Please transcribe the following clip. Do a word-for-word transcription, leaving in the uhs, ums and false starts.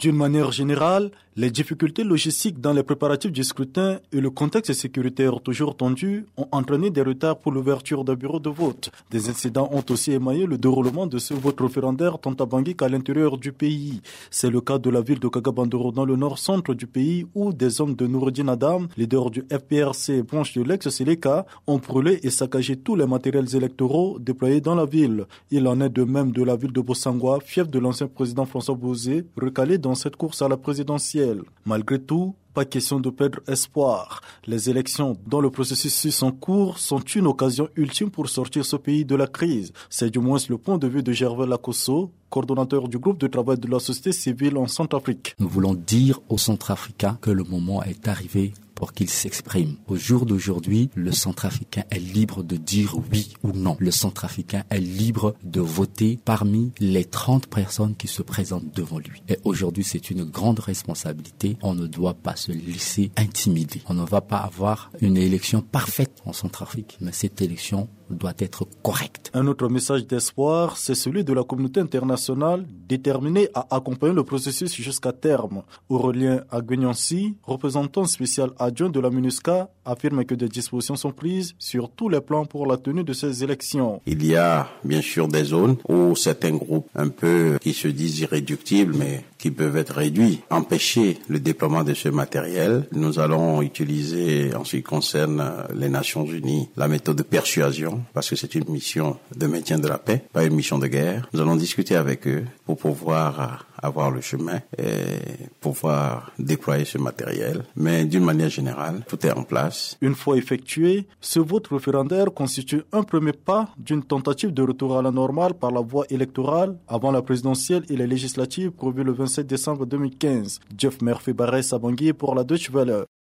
D'une manière générale, les difficultés logistiques dans les préparatifs du scrutin et le contexte sécuritaire toujours tendu ont entraîné des retards pour l'ouverture d'un bureau de vote. Des incidents ont aussi émaillé le déroulement de ce vote référendaire tant à Bangui qu'à l'intérieur du pays. C'est le cas de la ville de Kagabandoro dans le nord-centre du pays où des hommes de Noureddin Adam, leader du F P R C branche de l'ex-Séléka, ont brûlé et saccagé tous les matériels électoraux déployés dans la ville. Il en est de même de la ville de Bossangwa, fief de l'ancien président François Bozé, recalé dans cette course à la présidentielle. Malgré tout, pas question de perdre espoir. Les élections dont le processus en cours sont une occasion ultime pour sortir ce pays de la crise. C'est du moins le point de vue de Gervais Lakosso, coordonnateur du groupe de travail de la société civile en Centrafrique. Nous voulons dire aux Centrafricains que le moment est arrivé pour qu'ils s'expriment. Au jour d'aujourd'hui, le Centrafricain est libre de dire oui ou non. Le Centrafricain est libre de voter parmi les trente personnes qui se présentent devant lui. Et aujourd'hui, c'est une grande responsabilité. On ne doit pas se laisser intimider. On ne va pas avoir une élection parfaite en Centrafrique, mais cette élection doit être correcte. Un autre message d'espoir, c'est celui de la communauté internationale déterminée à accompagner le processus jusqu'à terme. Aurélien Aguignan-Si, représentant spécial adjoint de la MINUSCA, affirme que des dispositions sont prises sur tous les plans pour la tenue de ces élections. Il y a bien sûr des zones où certains groupes un peu qui se disent irréductibles mais qui peuvent être réduits, empêcher le déploiement de ce matériel. Nous allons utiliser, en ce qui concerne les Nations Unies, la méthode de persuasion, parce que c'est une mission de maintien de la paix, pas une mission de guerre. Nous allons discuter avec eux pour pouvoir avoir le chemin et pouvoir déployer ce matériel. Mais d'une manière générale, tout est en place. Une fois effectué, ce vote référendaire constitue un premier pas d'une tentative de retour à la normale par la voie électorale avant la présidentielle et les législatives prévues le vingt-sept décembre deux mille quinze. Jeff Murphy-Barres à Bangui pour la Deutsche Welle.